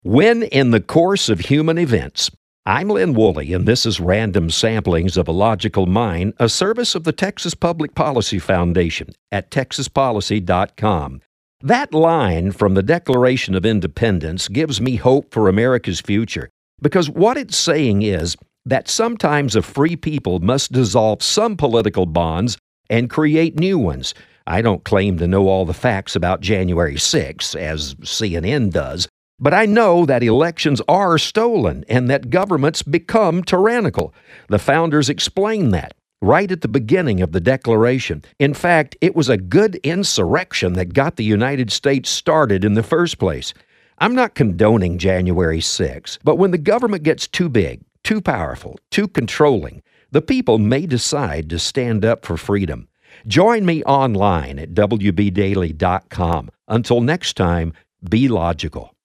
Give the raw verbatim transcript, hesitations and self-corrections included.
When in the course of human events. I'm Lynn Woolley, and this is Random Samplings of a Logical Mind, a service of the Texas Public Policy Foundation at texas policy dot com. That line from the Declaration of Independence gives me hope for America's future, because what it's saying is that sometimes a free people must dissolve some political bonds and create new ones. I don't claim to know all the facts about January sixth, as C N N does, but I know that elections are stolen and that governments become tyrannical. The founders explained that right at the beginning of the Declaration. In fact, it was a good insurrection that got the United States started in the first place. I'm not condoning January sixth, but when the government gets too big, too powerful, too controlling, the people may decide to stand up for freedom. Join me online at w b daily dot com. Until next time, be logical.